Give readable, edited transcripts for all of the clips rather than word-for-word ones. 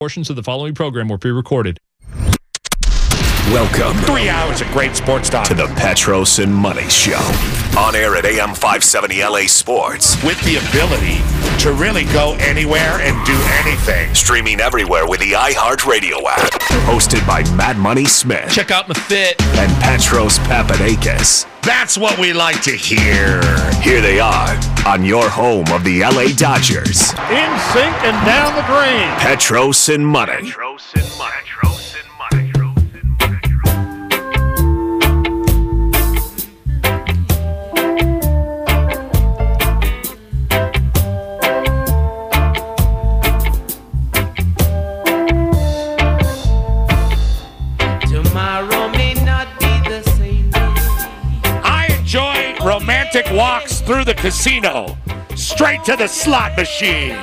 Portions of the following program were pre-recorded. Welcome 3 hours of great sports talk to the Petros and Money Show. On air at AM 570 LA Sports. with the ability to really go anywhere and do anything. Streaming everywhere with the iHeartRadio app. Hosted by Mad Money Smith Check out my fit. and Petros Papadakis. That's what we like to hear. Here they are on your home of the LA Dodgers. In sync and down the drain. Petros and Money. Tomorrow may not be the same day. I enjoy romantic walks through the casino, straight to the slot machine.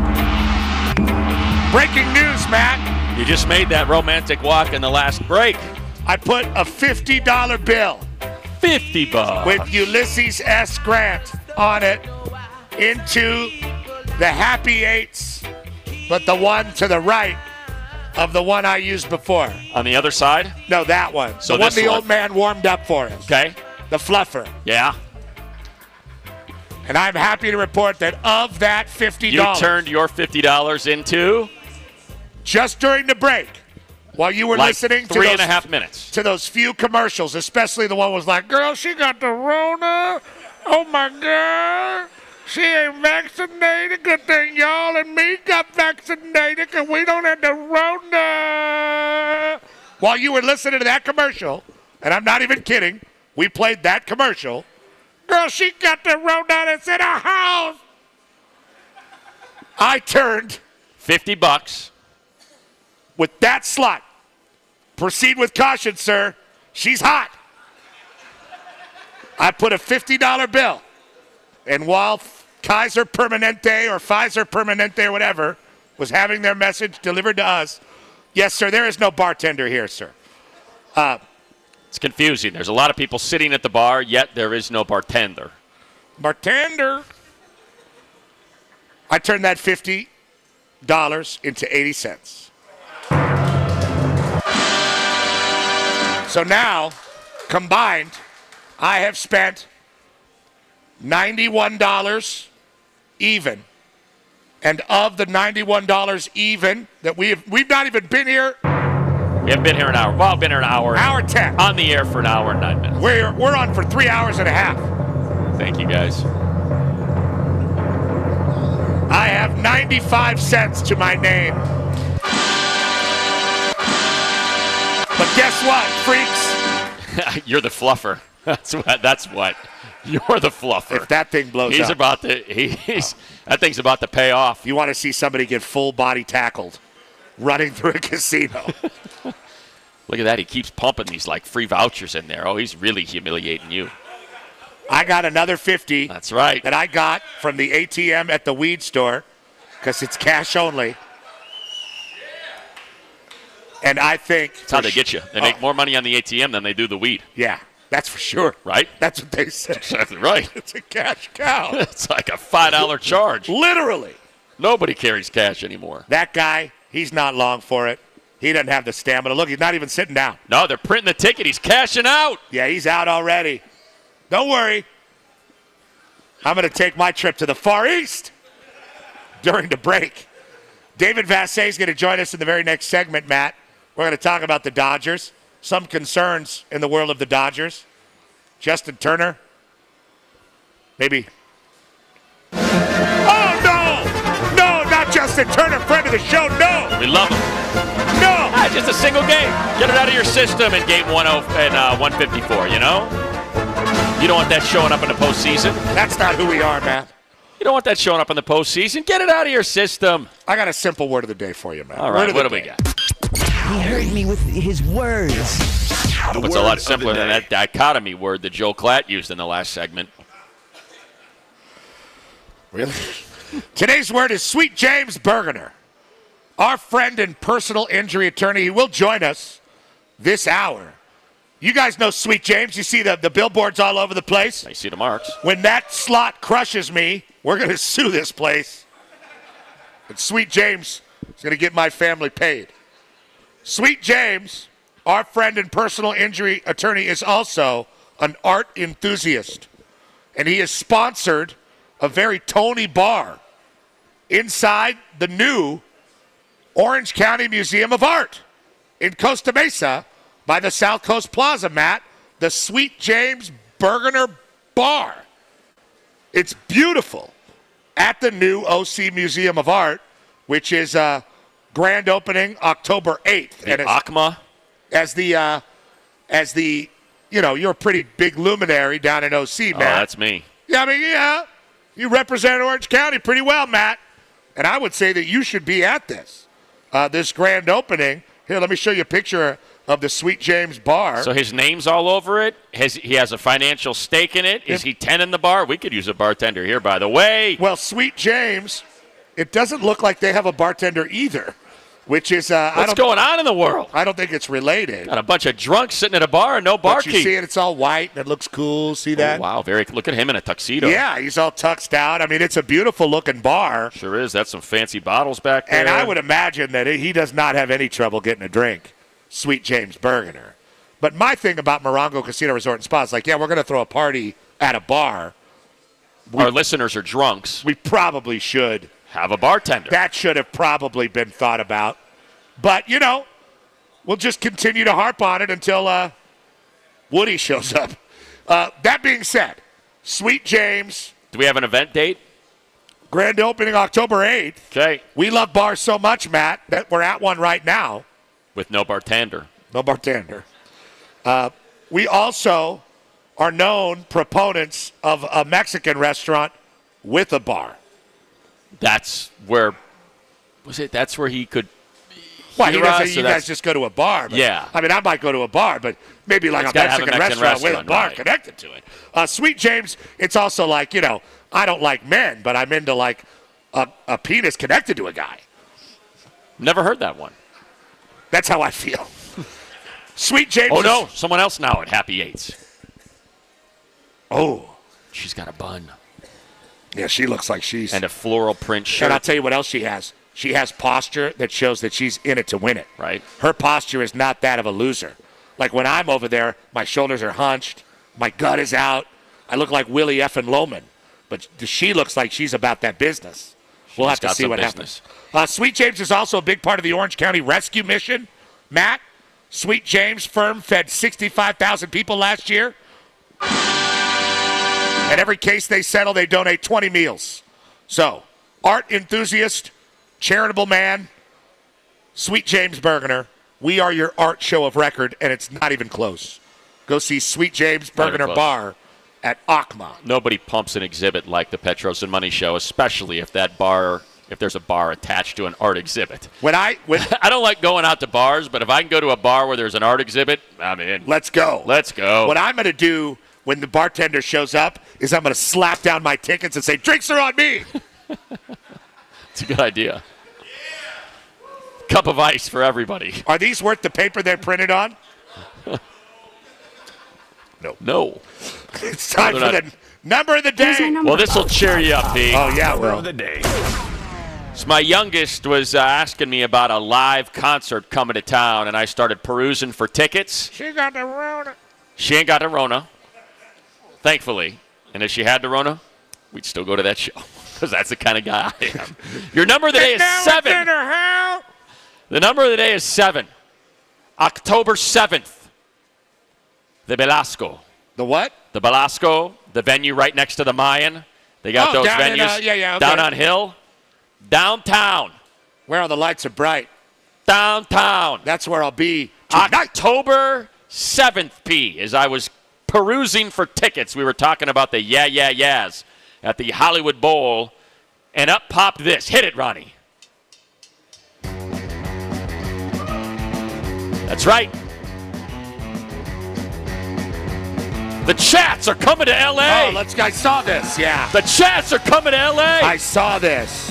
Breaking news, Matt. You just made that romantic walk in the last break. I put a $50 bill $50. with Ulysses S. Grant on it into the Happy Eights, but the one to the right of the one I used before. On the other side? No, that one. So the one this the one. old man warmed up for us. Okay. The fluffer. Yeah. And I'm happy to report that of that $50, You turned your $50 into just during the break, while you were like listening to 3.5 minutes. to those few commercials, especially the one was like, girl, she got the Rona. Oh, my God. She ain't vaccinated. Good thing y'all and me got vaccinated because we don't have the Rona. While you were listening to that commercial, and I'm not even kidding, we played that commercial. Girl, she got the Rona that's in her house. I turned $50. with that slot. Proceed with caution, sir. She's hot. I put a $50 bill. And while Kaiser Permanente or Pfizer Permanente or whatever was having their message delivered to us, yes, sir, there is no bartender here, sir. It's confusing. There's a lot of people sitting at the bar, yet there is no bartender. Bartender. I turned that $50 into 80 cents. So now, combined, I have spent $91 even. And of the $91 even that we've not even been here, We haven't been here an hour. Well, been here an hour. hour 10. On the air for an hour and 9 minutes. We're on for 3 hours and a half. Thank you, guys. I have 95 cents to my name. But guess what, freaks? You're the fluffer. That's what. You're the fluffer. If that thing blows He's up, about to. That thing's about to pay off. you want to see somebody get full body tackled running through a casino. Look at that. He keeps pumping these like free vouchers in there. Oh, he's really humiliating you. I got another 50 That's right. that I got from the ATM at the weed store because it's cash only. And I think That's how they get you. They make more money on the ATM than they do the weed. Yeah, that's for sure. Right? That's what they said. Exactly right. It's a cash cow. It's like a $5 charge. Literally. Nobody carries cash anymore. That guy, he's not long for it. He doesn't have the stamina. Look, he's not even sitting down. No, they're printing the ticket. He's cashing out. Yeah, he's out already. Don't worry. I'm going to take my trip to the Far East during the break. David Vassay is going to join us in the very next segment, Matt. We're going to talk about the Dodgers, some concerns in the world of the Dodgers. Justin Turner, maybe. Oh, no! No, not Justin Turner, friend of the show, no! We love him. No! Just a single game. Get it out of your system in game 154, you know? You don't want that showing up in the postseason. That's not who we are, Matt. You don't want that showing up in the postseason. Get it out of your system. I got a simple word of the day for you, Matt. All right, Word of what the do we day. got? He heard me with his words. It's a lot simpler than that dichotomy word that Joe Klatt used in the last segment. Really? Today's word is Sweet James Bergener, our friend and personal injury attorney. He will join us this hour. You guys know Sweet James. You see the billboards all over the place. I see the marks. When that slot crushes me, we're going to sue this place. And Sweet James It's going to get my family paid. Sweet James, our friend and personal injury attorney, is also an art enthusiast. And he has sponsored a very Tony bar inside the new Orange County Museum of Art in Costa Mesa by the South Coast Plaza, Matt, the Sweet James Bergener Bar. It's beautiful at the new OC Museum of Art, which is grand opening October 8th. The ACMA? As the, you're a pretty big luminary down in OC, Matt. Oh, that's me. Yeah, you represent Orange County pretty well, Matt. And I would say that you should be at this grand opening. Here, let me show you a picture of the Sweet James Bar. So his name's all over it? He has a financial stake in it? Is he 10 in the bar? We could use a bartender here, by the way. Well, Sweet James, it doesn't look like they have a bartender either, which is... What's going on in the world? I don't think it's related. Got a bunch of drunks sitting at a bar and no barkeep. But you see it, it's all white, and it looks cool. See that? Oh, wow, look at him in a tuxedo. Yeah, he's all tuxed out. I mean, it's a beautiful-looking bar. Sure is. That's some fancy bottles back there. And I would imagine that he does not have any trouble getting a drink, Sweet James Bergener. But my thing about Morongo Casino Resort and Spa is like, yeah, we're going to throw a party at a bar. Our listeners are drunks. We probably should have a bartender. That should have probably been thought about. But, we'll just continue to harp on it until Woody shows up. That being said, Sweet James. Do we have an event date? Grand opening October 8th. Okay. We love bars so much, Matt, that we're at one right now. With no bartender. No bartender. We also are known proponents of a Mexican restaurant with a bar. That's where he could... Well, you guys just go to a bar. But, yeah. I mean, I might go to a bar, but maybe like a Mexican restaurant with a bar connected to it. Sweet James, it's also like, I don't like men, but I'm into like a penis connected to a guy. Never heard that one. That's how I feel. Sweet James. Oh, no. Someone else now at Happy Eights. Oh. She's got a bun. Yeah, she looks like she's... And a floral print shirt. And I'll tell you what else she has. She has posture that shows that she's in it to win it. Right. Her posture is not that of a loser. Like when I'm over there, my shoulders are hunched, my gut is out. I look like Willie effing Loman. But she looks like she's about that business. We'll have to see what happens. Sweet James is also a big part of the Orange County Rescue Mission. Matt, Sweet James firm fed 65,000 people last year. And every case they settle, they donate 20 meals. So, art enthusiast, charitable man, Sweet James Bergener, we are your art show of record, and it's not even close. Go see Sweet James Bergener Bar at ACMA. Nobody pumps an exhibit like the Petros and Money Show, especially if there's a bar attached to an art exhibit. I don't like going out to bars, but if I can go to a bar where there's an art exhibit, I'm in. Let's go. Let's go. What I'm going to do when the bartender shows up is I'm going to slap down my tickets and say, drinks are on me. It's a good idea. Cup of ice for everybody. Are these worth the paper they're printed on? No. It's time for the number of the day. Well, this will cheer you up, Pete. Oh, yeah, Number of the day. So my youngest was asking me about a live concert coming to town, and I started perusing for tickets. She got the Rona. She ain't got the Rona, thankfully. And if she had the Rona, we'd still go to that show, because that's the kind of guy I am. Your number of the day is 7. The number of the day is 7. October 7th. The Belasco. The what? The Belasco, the venue right next to the Mayan. They got those venues down on Hill. Downtown. Where all the lights are bright. Downtown. That's where I'll be tonight. October 7th, P. As I was perusing for tickets, we were talking about the yeahs at the Hollywood Bowl, and up popped this. Hit it, Ronnie. That's right. The Chats are coming to L.A. Oh, I saw this, yeah. The Chats are coming to L.A. I saw this.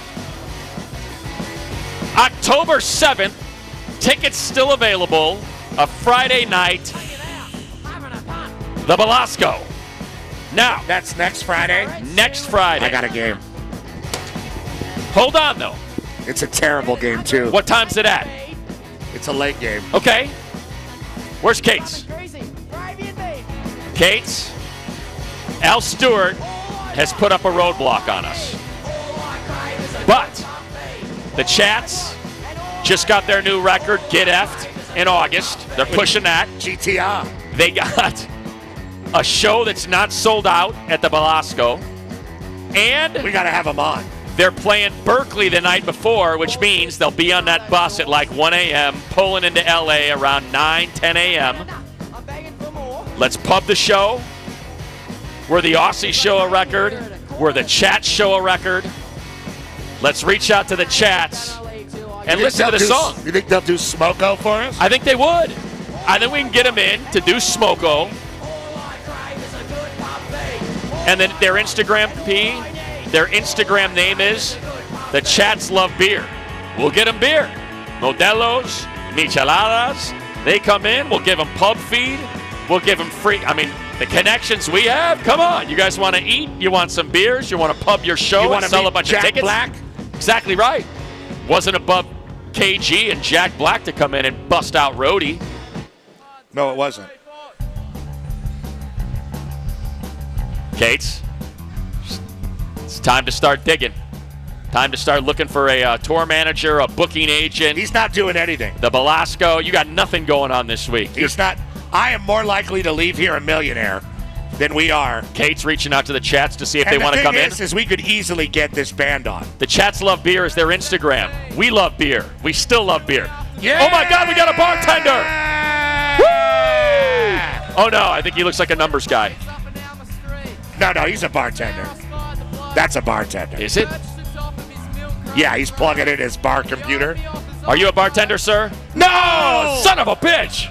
October 7th. Tickets still available. A Friday night. The Belasco. Now. That's next Friday? Next Friday. I got a game. Hold on, though. It's a terrible game, too. What time's it at? It's a late game. Okay. Where's Kate's? Kate's. Al Stewart has put up a roadblock on us. But the Chats just got their new record, Get Effed, in August. They're pushing that. GTR. They got a show that's not sold out at the Belasco. And We got to have them on. they're playing Berkeley the night before, which means they'll be on that bus at like 1 a.m., pulling into L.A. around 9, 10 a.m. Let's pub the show. We're the Aussie show a record. We're the Chat show a record. Let's reach out to the Chats and listen to the song. You think they'll do Smoko for us? I think they would. I think we can get them in to do Smoko. And then their Instagram name is The Chats Love Beer. We'll get them beer. Modelos, micheladas. They come in. We'll give them pub feed. We'll give them free. I mean, the connections we have. Come on. You guys want to eat? You want some beers? You want to pub your show and sell a bunch of tickets? Black? Exactly right. Wasn't above KG and Jack Black to come in and bust out Rhodey. No, it wasn't. Kates, it's time to start digging. Time to start looking for a tour manager, a booking agent. He's not doing anything. The Belasco, you got nothing going on this week. He's not. I am more likely to leave here a millionaire than we are. Kate's reaching out to the Chats to see if they want to come in. And the thing is we could easily get this band on. The Chats Love Beer is their Instagram. We love beer. We still love beer. Yeah! Oh, my God, we got a bartender. Woo! Oh, no, I think he looks like a numbers guy. No, he's a bartender. That's a bartender. Is it? Yeah, he's plugging in his bar computer. Are you a bartender, sir? No! Son of a bitch!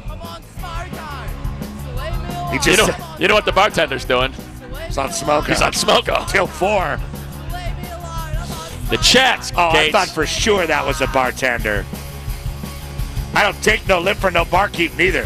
He just You know what the bartender's doing? he's on Smoko. He's on Smoko. Till 4. The Chats, Oh, Kates. I thought for sure that was a bartender. I don't take no lip for no barkeep neither.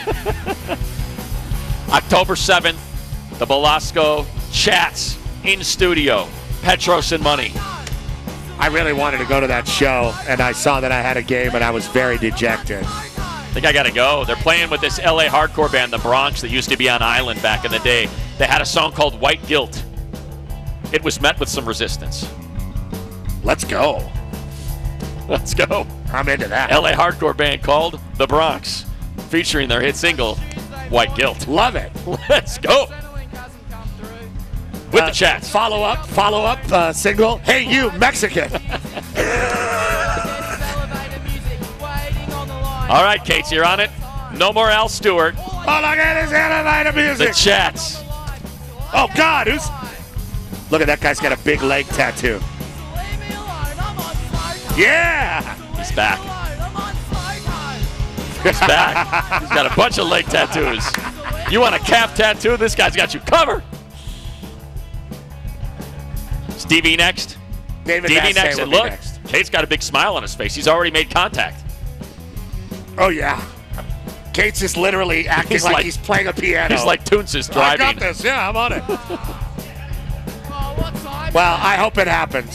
October 7th, the Belasco Chats in studio. Petros and Money. I really wanted to go to that show, and I saw that I had a game, and I was very dejected. I think I got to go. They're playing with this LA hardcore band, The Bronx, that used to be on Island back in the day. They had a song called White Guilt. It was met with some resistance. Let's go. Let's go. I'm into that. LA hardcore band called The Bronx, featuring their hit single, White Guilt. Love it. Let's go. With the Chats. Follow up single. Hey, you, Mexican. All right, Kates, you're on it. No more Al Stewart. All I got is elevator music. The Chats. Oh, God. Look at that guy's got a big leg tattoo. Yeah. He's back. He's back. He's got a bunch of leg tattoos. You want a calf tattoo? This guy's got you covered. Stevie next. David Stevie Massey next. will And be look, next. Kate's got a big smile on his face. He's already made contact. Oh, yeah. Kate's is literally acting He's like like- he's playing a piano. He's like Toons is I driving. got this. Yeah, I'm on it. Well, I hope it happens.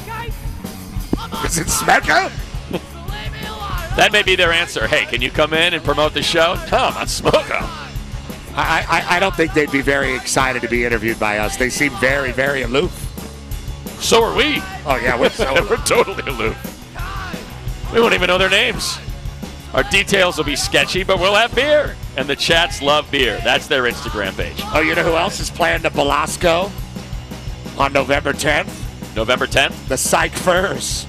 Is it Smeko? That may be their answer. Hey, can you come in and promote the show? No, I'm on Smoko. I don't think they'd be very excited to be interviewed by us. They seem very, very aloof. So are we. Oh, yeah, we're so We're totally aloof. We won't even know their names. Our details will be sketchy, but we'll have beer. And the Chats love beer. That's their Instagram page. Oh, you know who else is playing the Belasco on November 10th? November 10th. The Psych Furs.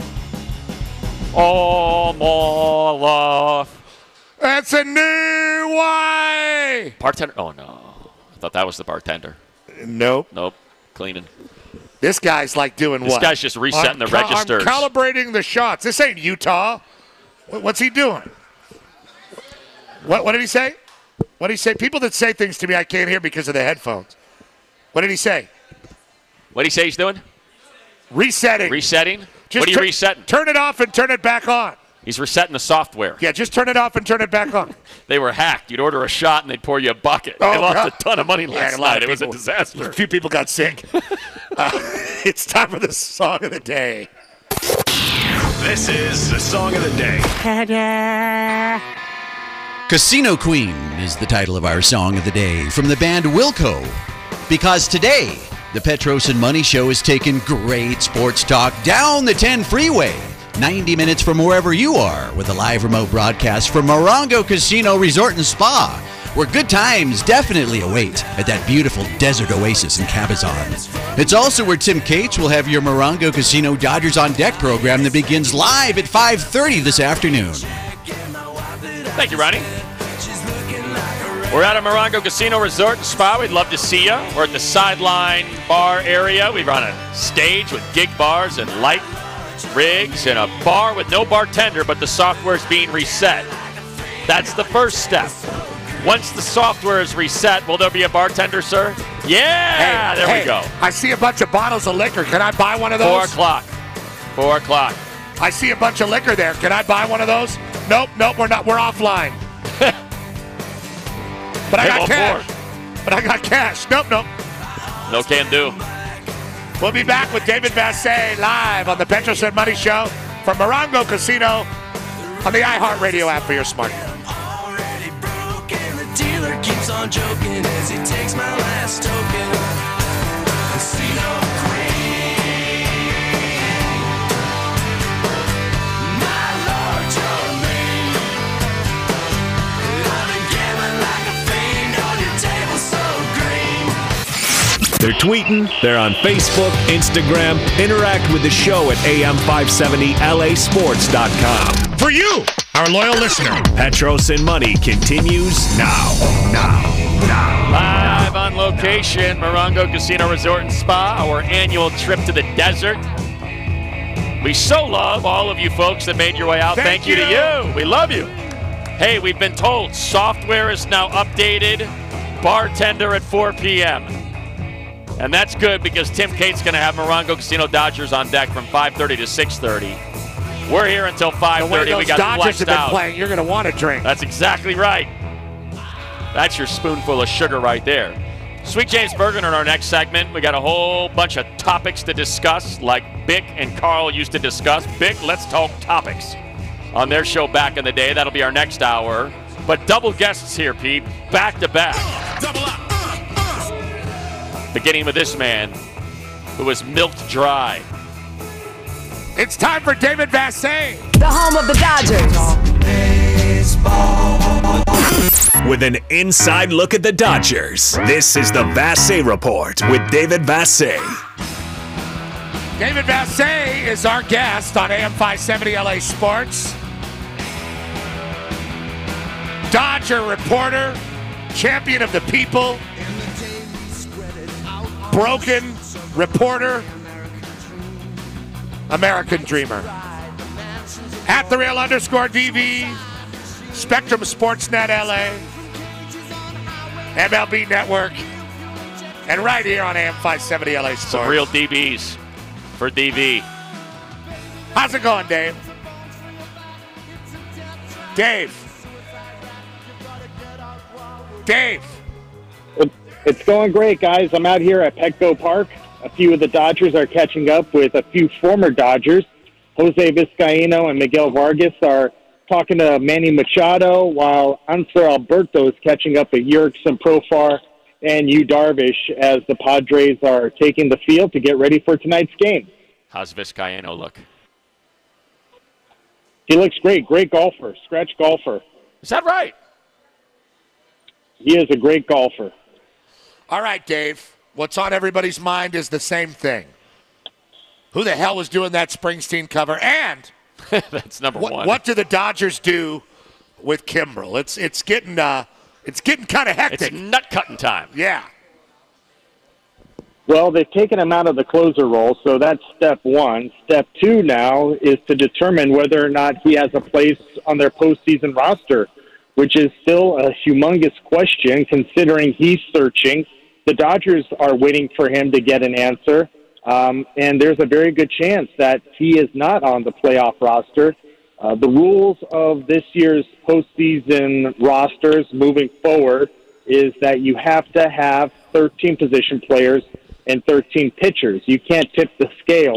Oh, more love. That's a new way. Bartender. Oh, no. I thought that was the bartender. Nope. Nope. Cleaning. This guy's like doing This what? guy's just resetting the registers. I'm calibrating the shots. This ain't Utah. What's he doing? What did he say? What did he say? People that say things to me I can't hear because of the headphones. What did he say? What did he say he's doing? Resetting. Resetting? Just What are you resetting? Turn it off and turn it back on. He's resetting the software. Yeah, just turn it off and turn it back on. They were hacked. You'd order a shot and they'd pour you a bucket. Oh, they lost God. a ton of money last a lot night. of It was a people- disaster. A few people got sick. It's time for the song of the day. This is the song of the day. Casino Queen is the title of our song of the day from the band Wilco. Because today, the Petros and Money Show is taking great sports talk down the 10 freeway. 90 minutes from wherever you are with a live remote broadcast from Morongo Casino Resort and Spa, where good times definitely await at that beautiful desert oasis in Cabazon. It's also where Tim Cates will have your Morongo Casino Dodgers on Deck program that begins live at 5:30 this afternoon. Thank you, Ronnie. We're at a Morongo Casino Resort and Spa. We'd love to see you. We're at the sideline bar area. We run a stage with gig bars and light rigs and a bar with no bartender, but the software is being reset. That's the first step. Once the software is reset, will there be a bartender, sir? Yeah, there we go. I see a bunch of bottles of liquor. Can I buy one of those? 4 o'clock. 4 o'clock. I see a bunch of liquor there. Can I buy one of those? Nope, we're not. We're offline. But I got cash. Nope. No can do. We'll be back with David Vassegh live on the Petros and Money Show from Morongo Casino on the iHeartRadio app for your smartphone. Already broken, the dealer keeps on joking as he takes my last token. Casino Queen, my Lord Jermaine. I've been gambling like a fiend on your table so green. They're tweeting, they're on Facebook, Instagram. Interact with the show at am570lasports.com. For you, our loyal listener. Petros and Money continues now. Live on location, Morongo Casino Resort and Spa, our annual trip to the desert. We so love all of you folks that made your way out. Thank you to you. We love you. Hey, we've been told software is now updated. Bartender at 4 p.m. And that's good because Tim Cates going to have Morongo Casino Dodgers on deck from 5:30 to 6:30. We're here until 5:30. We got Dodgers flexed have been out. playing. You're going to want to drink. That's exactly right. That's your spoonful of sugar right there. Sweet James Bergen in our next segment. We got a whole bunch of topics to discuss, like Bick and Carl used to discuss. Bick, let's talk topics on their show back in the day. That'll be our next hour. But double guests here, Pete, back to back. Double up. Beginning with this man who was milked dry. It's time for David Vassegh. The home of the Dodgers. With an inside look at the Dodgers, this is the Vassegh Report with David Vassegh. David Vassegh is our guest on AM 570 LA Sports. Dodger reporter, champion of the people, broken reporter, American dreamer. At the real _DV, Spectrum Sportsnet LA, MLB Network, and right here on AM 570 LA Sports. Some real DBs for DV. How's it going, Dave? Dave. It's going great, guys. I'm out here at Petco Park. A few of the Dodgers are catching up with a few former Dodgers. Jose Vizcaíno and Miguel Vargas are talking to Manny Machado, while Ansel Alberto is catching up with Jurickson Profar and Yu Darvish as the Padres are taking the field to get ready for tonight's game. How's Vizcaíno look? He looks great. Great golfer. Scratch golfer. Is that right? He is a great golfer. All right, Dave. What's on everybody's mind is the same thing. Who the hell was doing that Springsteen cover? And that's number one. What do the Dodgers do with Kimbrel? It's getting kind of hectic. It's nut cutting time. Yeah. Well, they've taken him out of the closer role, so that's step one. Step two now is to determine whether or not he has a place on their postseason roster, which is still a humongous question considering he's searching. The Dodgers are waiting for him to get an answer, and there's a very good chance that he is not on the playoff roster. The rules of this year's postseason rosters moving forward is that you have to have 13 position players and 13 pitchers. You can't tip the scales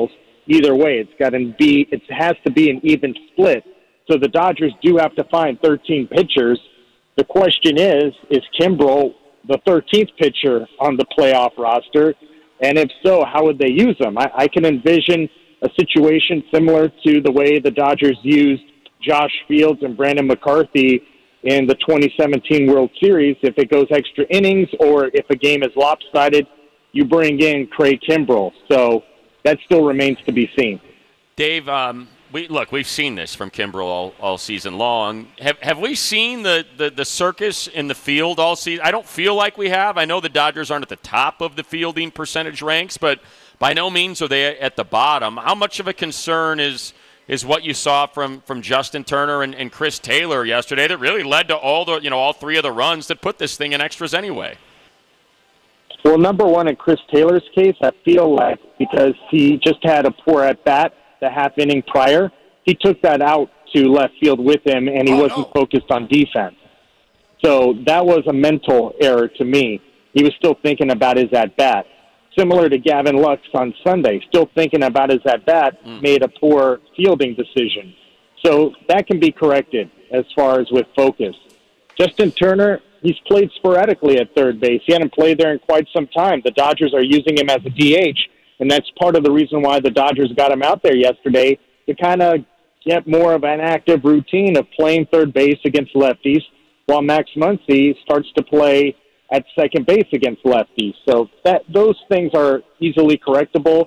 either way. It has to be an even split. So the Dodgers do have to find 13 pitchers. The question is Kimbrel the 13th pitcher on the playoff roster? And if so, how would they use him? I can envision a situation similar to the way the Dodgers used Josh Fields and Brandon McCarthy in the 2017 World Series. If it goes extra innings or if a game is lopsided, you bring in Craig Kimbrel. So that still remains to be seen. Dave, we've seen this from Kimbrel all season long. Have we seen the circus in the field all season? I don't feel like we have. I know the Dodgers aren't at the top of the fielding percentage ranks, but by no means are they at the bottom. How much of a concern is what you saw from Justin Turner and Chris Taylor yesterday that really led to all three of the runs that put this thing in extras anyway? Well, number one, in Chris Taylor's case, I feel like because he just had a poor at-bat the half inning prior, he took that out to left field with him, and he wasn't focused on defense. So that was a mental error to me. He was still thinking about his at-bat. Similar to Gavin Lux on Sunday, still thinking about his at-bat, made a poor fielding decision. So that can be corrected as far as with focus. Justin Turner, he's played sporadically at third base. He hadn't played there in quite some time. The Dodgers are using him as a DH, and that's part of the reason why the Dodgers got him out there yesterday, to kind of get more of an active routine of playing third base against lefties, while Max Muncy starts to play at second base against lefties. So those things are easily correctable.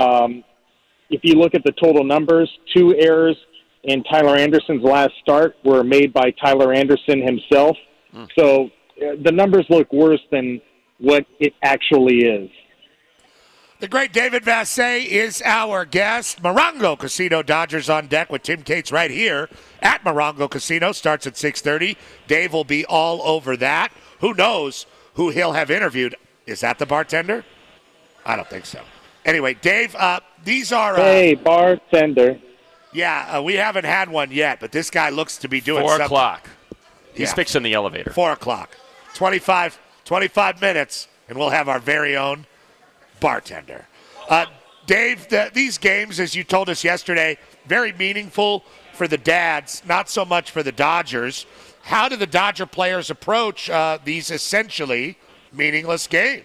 If you look at the total numbers, 2 errors in Tyler Anderson's last start were made by Tyler Anderson himself. So the numbers look worse than what it actually is. The great David Vassegh is our guest. Morongo Casino, Dodgers on deck with Tim Cates right here at Morongo Casino. Starts at 6:30. Dave will be all over that. Who knows who he'll have interviewed? Is that the bartender? I don't think so. Anyway, Dave, these are... hey, bartender. Yeah, we haven't had one yet, but this guy looks to be doing 4 something. o'clock. He's fixing the elevator. 4 o'clock. 25 minutes, and we'll have our very own bartender. Dave, these games, as you told us yesterday, very meaningful for the dads, not so much for the Dodgers. How do the Dodger players approach these essentially meaningless games?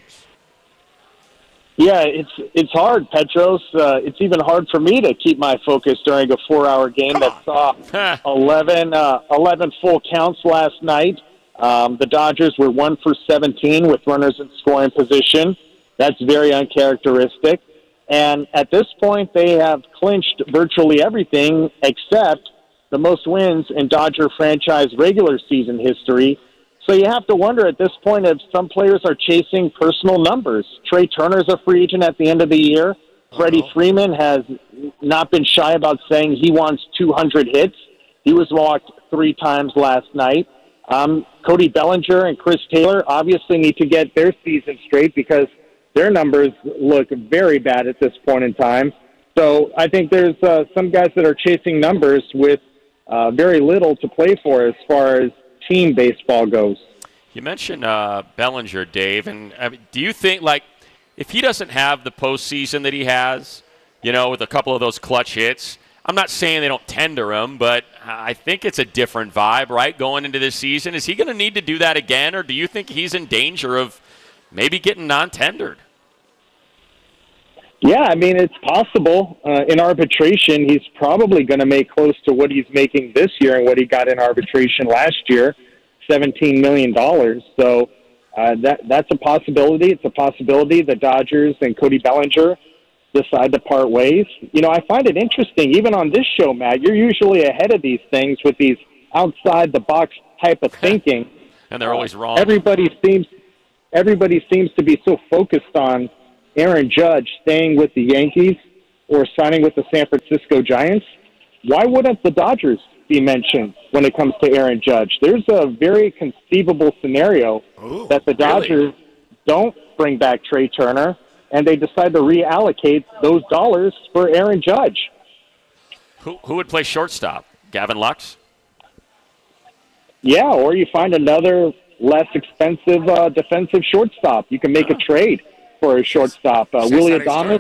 Yeah, it's hard, Petros. It's even hard for me to keep my focus during a 4-hour game that saw 11 full counts last night. The Dodgers were 1 for 17 with runners in scoring position. That's very uncharacteristic. And at this point, they have clinched virtually everything except the most wins in Dodger franchise regular season history. So you have to wonder at this point if some players are chasing personal numbers. Trey Turner's a free agent at the end of the year. Freddie Freeman has not been shy about saying he wants 200 hits. He was walked 3 times last night. Cody Bellinger and Chris Taylor obviously need to get their season straight because their numbers look very bad at this point in time. So I think there's some guys that are chasing numbers with very little to play for as far as team baseball goes. You mentioned Bellinger, Dave, and do you think, like, if he doesn't have the postseason that he has, with a couple of those clutch hits, I'm not saying they don't tender him, but I think it's a different vibe, right, going into this season. Is he going to need to do that again, or do you think he's in danger of maybe getting non-tendered? Yeah, I mean, it's possible. In arbitration, he's probably going to make close to what he's making this year and what he got in arbitration last year, $17 million. So that's a possibility. It's a possibility the Dodgers and Cody Bellinger decide to part ways. I find it interesting, even on this show, Matt, you're usually ahead of these things with these outside-the-box type of thinking. And they're always wrong. Everybody seems to be so focused on Aaron Judge staying with the Yankees or signing with the San Francisco Giants. Why wouldn't the Dodgers be mentioned when it comes to Aaron Judge? There's a very conceivable scenario that the Dodgers don't bring back Trey Turner and they decide to reallocate those dollars for Aaron Judge. Who would play shortstop? Gavin Lux? Yeah, or you find another less expensive defensive shortstop. You can make a trade for a shortstop. Willie Adames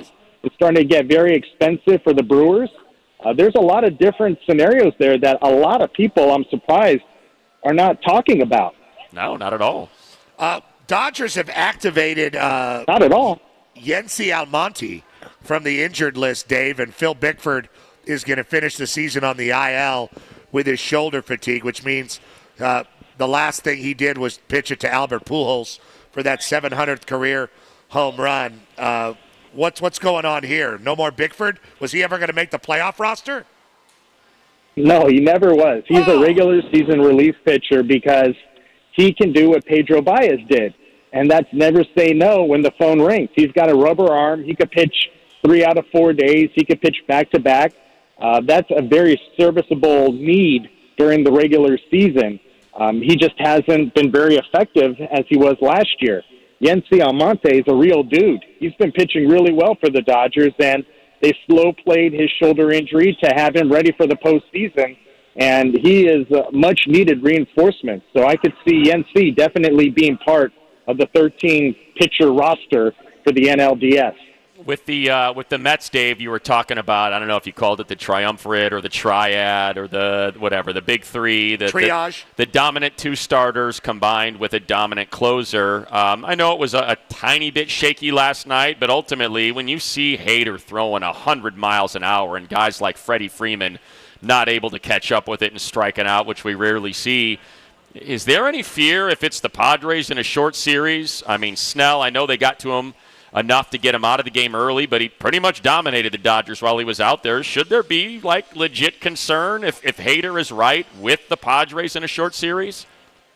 is starting to get very expensive for the Brewers. There's a lot of different scenarios there that a lot of people, I'm surprised, are not talking about. No, not at all. Dodgers have activated not at all. Yency Almonte from the injured list, Dave, and Phil Bickford is going to finish the season on the IL with his shoulder fatigue, which means the last thing he did was pitch it to Albert Pujols for that 700th career home run. What's going on here? No more Bickford? Was he ever going to make the playoff roster? No, he never was. He's a regular season relief pitcher because he can do what Pedro Baez did, and that's never say no when the phone rings. He's got a rubber arm. He could pitch 3 out of 4 days. He could pitch back-to-back. That's a very serviceable need during the regular season. He just hasn't been very effective as he was last year. Yency Almonte is a real dude. He's been pitching really well for the Dodgers, and they slow-played his shoulder injury to have him ready for the postseason, and he is much-needed reinforcement. So I could see Yency definitely being part of the 13-pitcher roster for the NLDS. With the Mets, Dave, you were talking about, I don't know if you called it the triumvirate or the triad or the whatever, the big three. The triage. The dominant 2 starters combined with a dominant closer. I know it was a tiny bit shaky last night, but ultimately when you see Hader throwing 100 miles an hour and guys like Freddie Freeman not able to catch up with it and striking out, which we rarely see, is there any fear if it's the Padres in a short series? I mean, Snell, I know they got to him enough to get him out of the game early, but he pretty much dominated the Dodgers while he was out there. Should there be, legit concern if Hader is right with the Padres in a short series?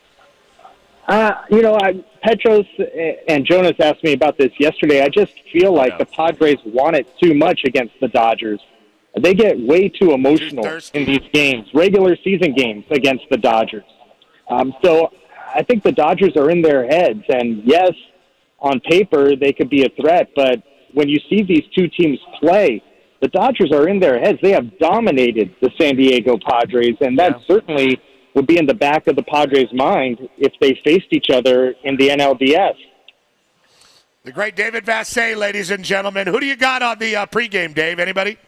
Petros and Jonas asked me about this yesterday. I just feel like the Padres want it too much against the Dodgers. They get way too emotional in these games, regular season games against the Dodgers. So I think the Dodgers are in their heads, and yes, on paper, they could be a threat, but when you see these two teams play, the Dodgers are in their heads. They have dominated the San Diego Padres, and that certainly would be in the back of the Padres' mind if they faced each other in the NLDS. The great David Vassegh, ladies and gentlemen. Who do you got on the pregame, Dave? Anybody?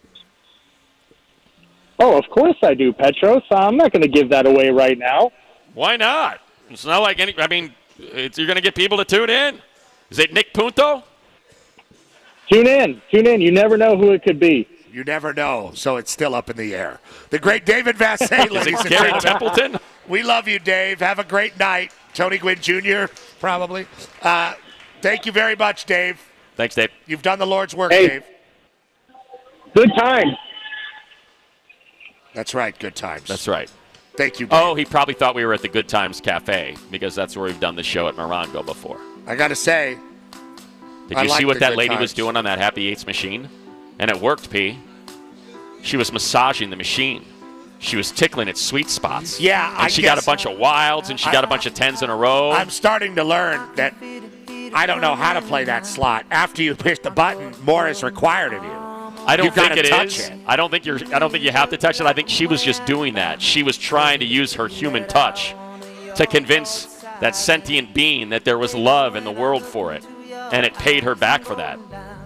Oh, of course I do, Petros. I'm not going to give that away right now. Why not? It's not like you're going to get people to tune in. Is it Nick Punto? Tune in. You never know who it could be. You never know, so it's still up in the air. The great David Vassegh, ladies and Gary gentlemen. Templeton? We love you, Dave. Have a great night. Tony Gwynn Jr., probably. Thank you very much, Dave. Thanks, Dave. You've done the Lord's work, Hey. Dave. Good time. That's right, good times. That's right. Thank you, Dave. Oh, he probably thought we were at the Good Times Cafe because that's where we've done the show at Morongo before. I got to say, Did I you like see what the that Good lady Times. was doing on that Happy Eights machine? And it worked, P. She was massaging the machine. She was tickling its sweet spots. Yeah, and she got a bunch of wilds, and she got a bunch of 10s in a row. I'm starting to learn that I don't know how to play that slot. After you push the button, more is required of you. I don't You think gotta it touch is. it. I don't think you have to touch it. I think she was just doing that. She was trying to use her human touch to convince that sentient being that there was love in the world for it, and it paid her back for that.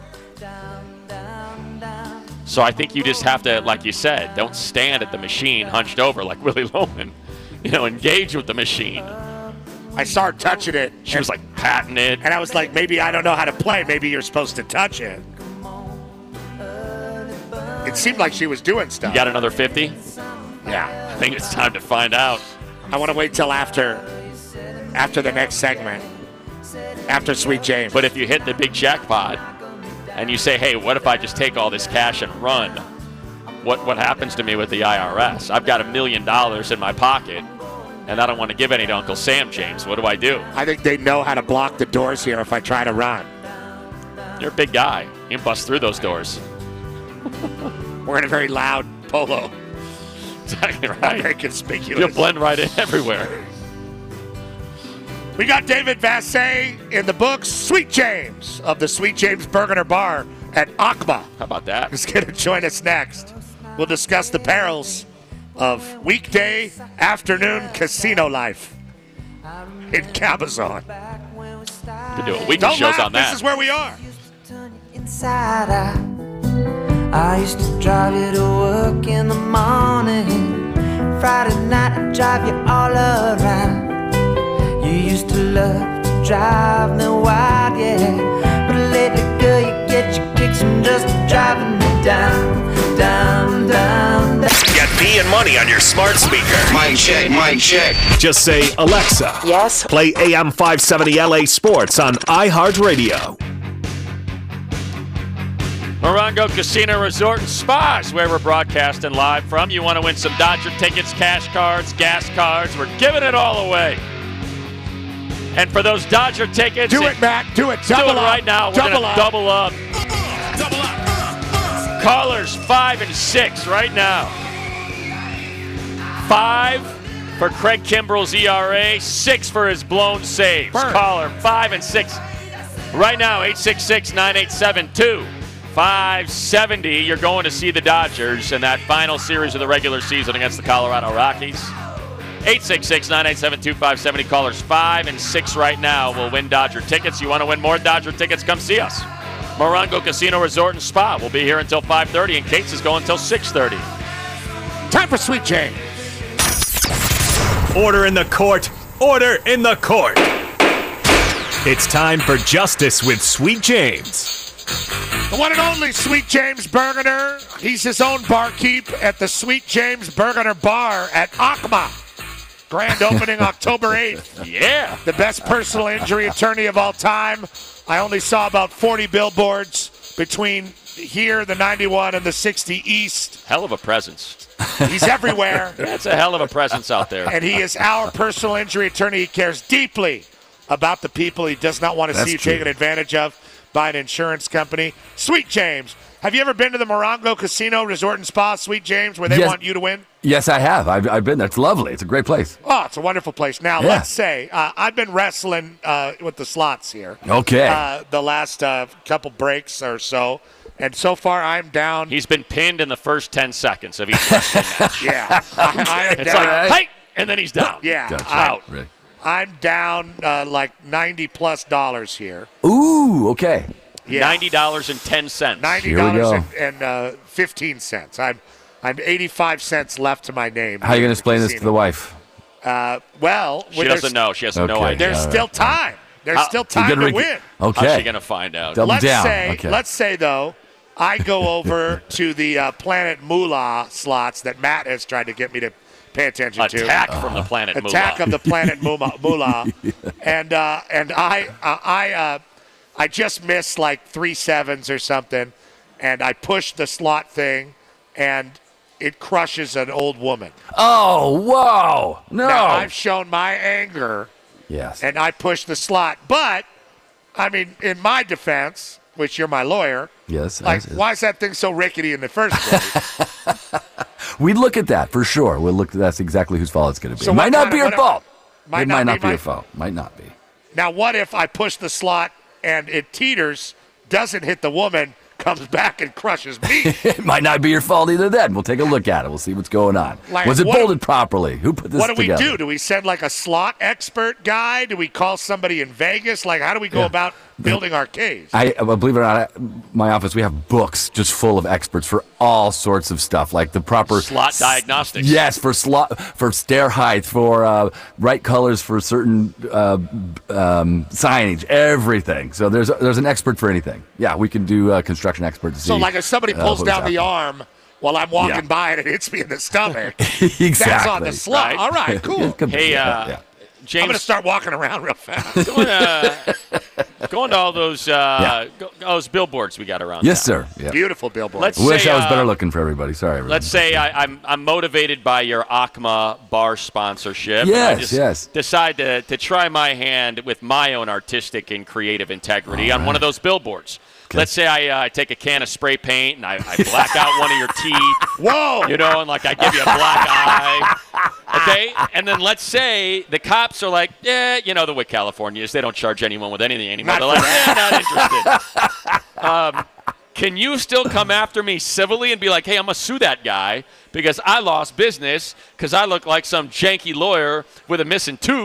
So I think you just have to, like you said, don't stand at the machine hunched over like Willie Loman. Engage with the machine. I started touching it. She was like patting it. And I was like, maybe I don't know how to play. Maybe you're supposed to touch it. It seemed like she was doing stuff. You got another 50? Yeah. I think it's time to find out. I want to wait till after the next segment, after Sweet James. But if you hit the big jackpot and you say, hey, what if I just take all this cash and run? What happens to me with the IRS? I've got $1 million in my pocket, and I don't want to give any to Uncle Sam, James. What do I do? I think they know how to block the doors here if I try to run. You're a big guy. You can bust through those doors. We're in a very loud polo. Exactly right. Not very conspicuous. You'll blend right in everywhere. We got David Vassegh in the books. Sweet James of the Sweet James Burgener Bar at Akma. How about that? He's going to join us next. We'll discuss the perils of weekday afternoon casino life in Cabazon. Could do a weekly Don't shows laugh. on that. This is where we are. inside out. I used to drive you to work in the morning. Friday night I'd drive you all around. You used to love to drive me wild, yeah. But lately, girl, you get your kicks from just driving me down, down, down, down. Get P and Money on your smart speaker. Mic check, mic check. Just say, Alexa. Yes? Play AM 570 LA Sports on iHeartRadio. Morongo Casino Resort and Spa is where we're broadcasting live from. You want to win some Dodger tickets, cash cards, gas cards. We're giving it all away. And for those Dodger tickets... Do it, Matt. Do it. Double do it up. right now. We're going to double up. Double up. Callers 5 and 6 right now. 5 for Craig Kimbrell's ERA, 6 for his blown saves. Burn. Caller 5 and 6 right now. 866-9872-570. You're going to see the Dodgers in that final series of the regular season against the Colorado Rockies. 866-9872-570. Callers 5 and 6 right now will win Dodger tickets. You want to win more Dodger tickets? Come see us. Morongo Casino Resort and Spa. We'll be here until 5:30, and Kate's is going until 6:30. Time for Sweet James. Order in the court. Order in the court. It's time for Justice with Sweet James. The one and only Sweet James Bergener. He's his own barkeep at the Sweet James Bergener Bar at ACMA. Grand opening October 8th. Yeah. The best personal injury attorney of all time. I only saw about 40 billboards between here, the 91, and the 60 East. Hell of a presence. He's everywhere. That's a hell of a presence out there. And he is our personal injury attorney. He cares deeply about the people he does not want to see taken advantage of by an insurance company. Sweet James. Have you ever been to the Morongo Casino Resort and Spa, Sweet James, where they want you to win? Yes, I have. I've been there. It's lovely. It's a great place. Oh, it's a wonderful place. Now, let's say I've been wrestling with the slots here. Okay. The last couple breaks or so. And so far, I'm down. He's been pinned in the first 10 seconds of each wrestling match. Yeah. I am it's down. like, hey! And then he's down. Yeah. Gotcha. Out. Right. I'm down like $90+ here. Ooh, okay. Yeah. $90.10. $90.15. I'm 85 cents left to my name. How are you going to explain this to the wife? Well, she doesn't know. She has no idea. There's still time. There's still time to win. Okay. How's she going to find out? Let's say, though, I go over to the Planet Moolah slots that Matt has tried to get me to pay attention to. Attack from the Planet Moolah. Attack of the Planet Moolah. And I just missed like 3 sevens or something, and I push the slot thing, and it crushes an old woman. Oh, whoa. No. Now, I've shown my anger. Yes. And I push the slot. But, I mean, in my defense, which you're my lawyer, yes, why is that thing so rickety in the first place? We'd look at that for sure. We'll look. That's exactly whose fault it's going to be. So it might not be your fault. It might not be your fault. Might not be. Now, what if I push the slot and it teeters, doesn't hit the woman, comes back and crushes me? It might not be your fault either then. We'll take a look at it. We'll see what's going on. Was it bolted properly? Who put this together? What do we do? Do we send like a slot expert guy? Do we call somebody in Vegas? Like, how do we go about building our case? I believe it or not, my office, we have books just full of experts for all sorts of stuff, like the proper slot diagnostics. Yes, for stair height, for right colors for certain signage, everything. So there's an expert for anything. Yeah, we can do construction expert to see. So like if somebody pulls down the arm while I'm walking by and it hits me in the stomach, exactly. That's on the slot. Right? All right, cool. Hey, James, I'm going to start walking around real fast. Going to all those those billboards we got around. Yes, town. sir. Yeah. Beautiful billboards. Wish I was better looking for everybody. Sorry, everybody. Let's say I'm motivated by your ACMA bar sponsorship. Yes, and I just decide to try my hand with my own artistic and creative integrity on one of those billboards. Okay. Let's say I take a can of spray paint and I black out one of your teeth. Whoa! You know, and like I give you a black eye. Okay? And then let's say the cops are like, you know the way California is. They don't charge anyone with anything anymore. They're like, not interested. Can you still come after me civilly and be like, hey, I'm going to sue that guy because I lost business because I look like some janky lawyer with a missing tooth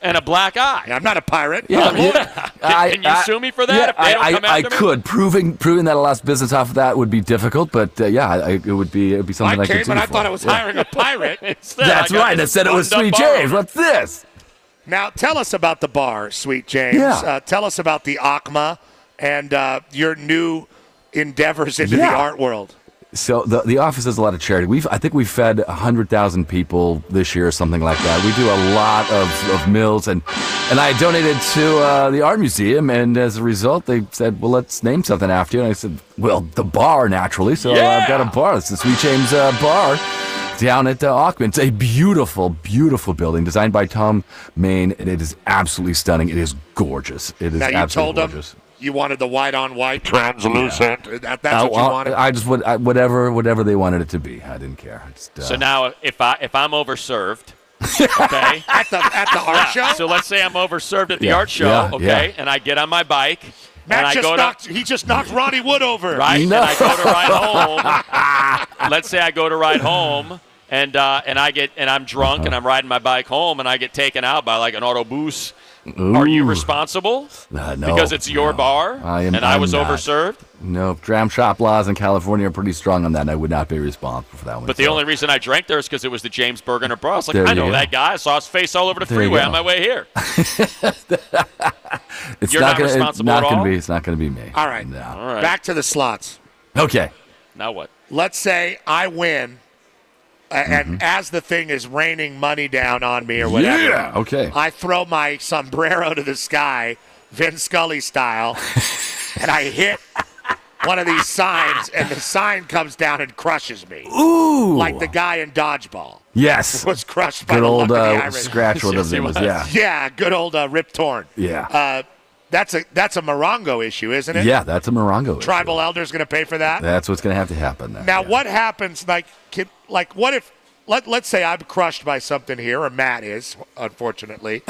and a black eye. I'm not a pirate. Can you sue me for that if they don't come after me? I could. Proving that I lost business off of that would be difficult, but it would be something I could came sue and I for. thought I was hiring a pirate. That's right. I said it was Sweet James. What's this? Now, tell us about the bar, Sweet James. Yeah. Tell us about the ACMA and your new endeavors into the art world. So the office does a lot of charity. I think we've fed 100,000 people this year or something like that. We do a lot of meals, and I donated to the art museum, and as a result, they said, well, let's name something after you. And I said, well, the bar, naturally. So I've got a bar. It's the Sweet James Bar down at Auckland. It's a beautiful, beautiful building designed by Tom Main, and it is absolutely stunning. It is gorgeous. It is absolutely gorgeous. You wanted the white-on-white, translucent. Yeah. That's what you wanted. I just whatever they wanted it to be. I didn't care. So now, if I'm overserved, okay, at the art show. So let's say I'm overserved at the art show, okay, and I get on my bike. Matt he just knocked Ronnie Wood over. Right, no. And I go to ride home. Let's say I go to ride home, and I'm drunk, and I'm riding my bike home, and I get taken out by like an autobus. Ooh. Are you responsible? No. Because it's your bar, I was overserved? No, dram shop laws in California are pretty strong on that, and I would not be responsible for that one. But the only reason I drank there is because it was the James Bergener bar. I was like, I know that guy. I saw his face all over the freeway on my way here. You're not responsible at all? It's not going to be me. All right. No. All right. Back to the slots. Okay. Now what? Let's say I win, and as the thing is raining money down on me or whatever, I throw my sombrero to the sky, Vin Scully style, and I hit one of these signs, and the sign comes down and crushes me. Ooh! Like the guy in Dodgeball. Yes. Was crushed by good the old luck of the Irish. scratch, whatever it was. Yeah. Yeah, good old Rip Torn. Yeah. That's a Morongo issue, isn't it? Yeah, that's a Morongo issue. Tribal elder's going to pay for that? That's what's going to have to happen then. Now, what happens, what if, let's say I'm crushed by something here, or Matt is, unfortunately.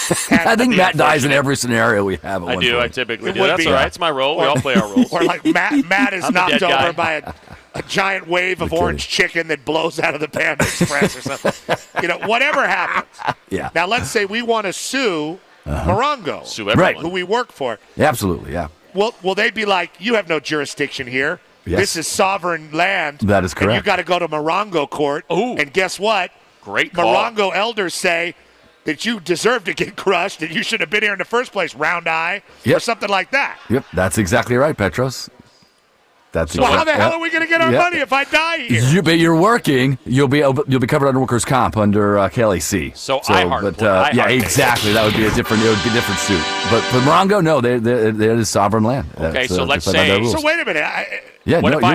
I think Matt dies in every scenario we have at I one do. point. I typically do. That's all right. It's my role. We all play our roles. Or like Matt is knocked over guy. by a giant wave of orange chicken that blows out of the Panda Express or something. Whatever happens. Yeah. Now, let's say we want to sue Morongo, sue everyone. who we work for. Absolutely, yeah. Will they be like, you have no jurisdiction here? Yes. This is sovereign land. That is correct. And you got to go to Morongo court. Ooh. And guess what? Great call. Morongo elders say that you deserve to get crushed and you should have been here in the first place, round eye, or something like that. Yep, that's exactly right, Petros. That's well, how the hell are we going to get our money if I die here? You're working. You'll be covered under workers' comp under KLAC. So iHeart. Yeah, exactly. That would be a different suit. But for Morongo, no, it is sovereign land. Okay, That's, so let's say. So wait a minute. What if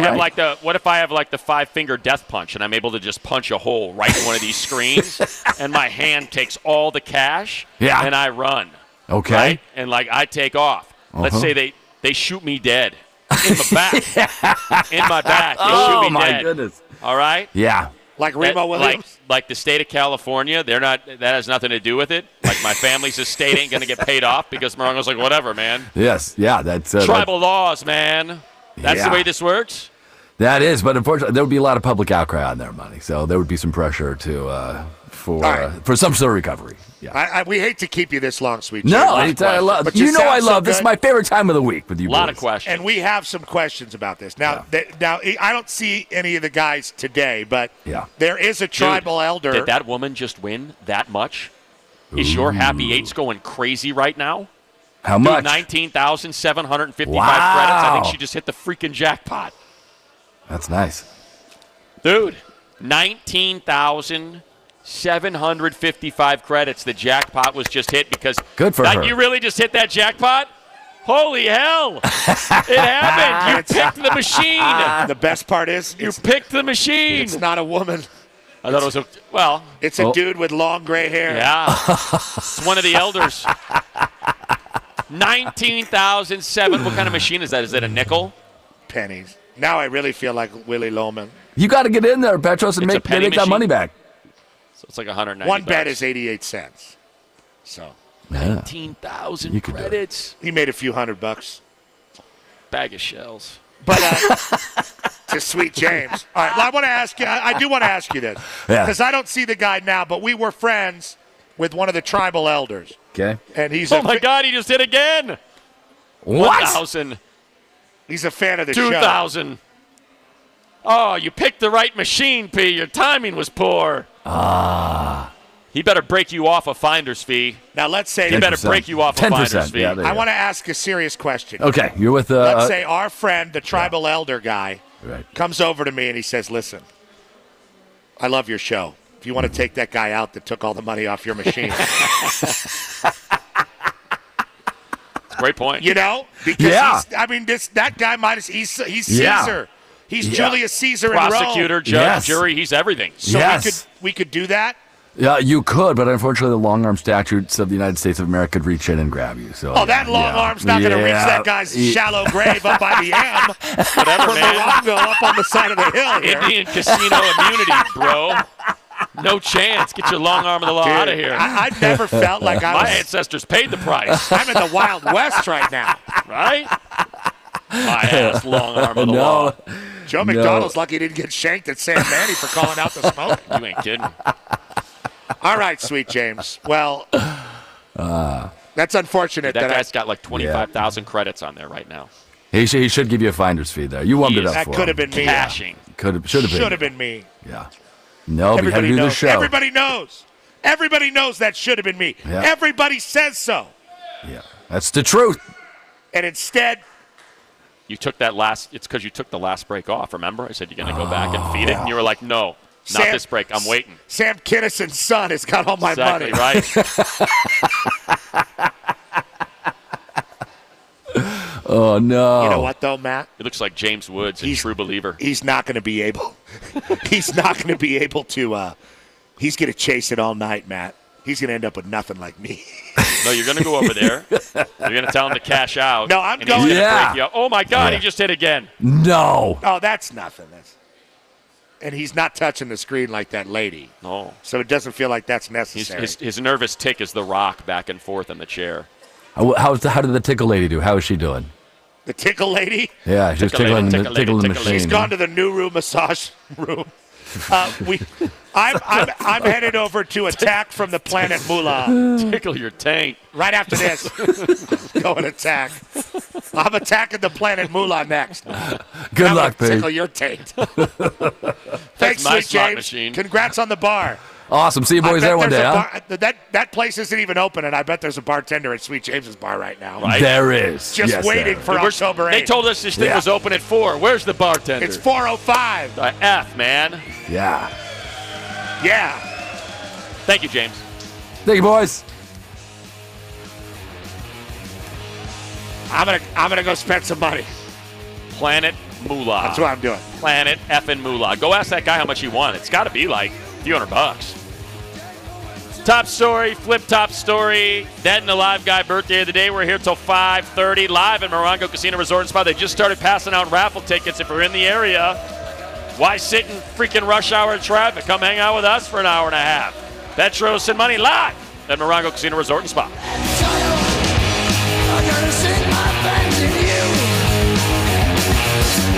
I have like the 5-finger death punch and I'm able to just punch a hole right in one of these screens and my hand takes all the cash and I run. Okay. Right? And I take off. Let's say they shoot me dead. In the back. In my back. They shoot me dead. My goodness. All right? Yeah. Like Remo Williams? Like the state of California, that has nothing to do with it. Like my family's estate ain't going to get paid off because Morongo's like, whatever, man. Yes. Yeah. That's tribal laws, man. That's the way this works? That is, but unfortunately, there would be a lot of public outcry on their money, so there would be some pressure for some sort of recovery. Yeah. We hate to keep you this long, Sweet No, James. I love. I love this. Is my favorite time of the week with you. A lot of questions, and we have some questions about this. Now, I don't see any of the guys today, but there is a tribal elder. Did that woman just win that much? Is your Happy Eights going crazy right now? How much? 19,755 credits. I think she just hit the freaking jackpot. That's nice. Dude, 19,755 credits. The jackpot was just hit because good for her. You really just hit that jackpot? Holy hell. It happened. You picked the machine. The best part is you picked the machine. It's not a woman. I thought it was it's a dude with long gray hair. Yeah. It's one of the elders. 19,007. What kind of machine is that? Is it a nickel? Pennies. Now I really feel like Willie Loman. You got to get in there, Petros, and make that money back. So it's like 190. One bet is 88 cents. So 19,000 credits. He made a few $100. Bag of shells. But to Sweet James. All right, I want to ask you. I do want to ask you this because I don't see the guy now, but we were friends with one of the tribal elders. Okay. And he's Oh, my God, he just hit again. What? 1,000. He's a fan of the show. 2,000. Oh, you picked the right machine, P. Your timing was poor. He better break you off a finder's fee. Now, let's say he better break you off a finder's fee. Yeah, I want to ask a serious question. Okay, you're with let's say our friend, the tribal elder guy, comes over to me and he says, listen, I love your show. If you want to take that guy out that took all the money off your machine. Great point. You know? Because that guy he's Caesar. He's Julius Caesar in Rome. Prosecutor, judge, jury, he's everything. So we could do that? Yeah, you could, but unfortunately the long-arm statutes of the United States of America could reach in and grab you. So that long arm's not going to reach that guy's shallow grave up by the M. Whatever, from man. Morongo up on the side of the hill here. Indian casino immunity, bro. No chance. Get your long arm of the law out of here. I never felt like My ancestors paid the price. I'm in the Wild West right now. Right? My ass, long arm of the law. Joe McDonald's lucky he didn't get shanked at San Manny for calling out the smoke. You ain't kidding. All right, sweet James. Well, that's unfortunate. That guy's got like 25,000 credits on there right now. He should give you a finder's fee there. You warmed it up for him. That could have been me. Cashing. Should have been me. Yeah. No, we had to do the show. Everybody knows. Everybody knows that should have been me. Yeah. Everybody says so. Yeah, that's the truth. And instead, you took that it's because you took the last break off, remember? I said you're going to go back and feed it, and you were like, no, not this break. I'm waiting. Sam Kinnison's son has got all my money. Right. Oh, no. You know what, though, Matt? It looks like James Woods in True Believer. He's not going to be able. He's not going to be able to. He's going to chase it all night, Matt. He's going to end up with nothing like me. No, you're going to go over there. You're going to tell him to cash out. No, I'm and going. He's gonna break you up. Oh, my God, he just hit again. No. Oh, that's nothing. And he's not touching the screen like that lady. No. So it doesn't feel like that's necessary. His nervous tick is the rock back and forth in the chair. How did the tickle lady do? How is she doing? The tickle lady? Yeah, she's tickling the machine. She's gone to the Nuru massage room. I'm headed over to Attack from the planet Moolah. Tickle your taint. Right after this, go and attack. I'm attacking the planet Moolah next. Good luck, babe. Tickle your taint. Thanks, sweet James. Machine. Congrats on the bar. Awesome. See you boys there one day, huh? That place isn't even open, and I bet there's a bartender at Sweet James's bar right now. Right? There is. Just waiting for October 8th. They told us this thing was open at 4. Where's the bartender? It's 4:05. The F, man. Yeah. Yeah. Thank you, James. Thank you, boys. I'm gonna go spend some money. Planet Moolah. That's what I'm doing. Planet effing Moolah. Go ask that guy how much he won. It's got to be like a few $100. Top story, flip top story. Dead and Alive Guy birthday of the day. We're here till 5:30 live at Morongo Casino Resort and Spa. They just started passing out raffle tickets if you're in the area. Why sit in freaking rush hour traffic? Come hang out with us for an hour and a half. Petros and Money live at Morongo Casino Resort and Spa.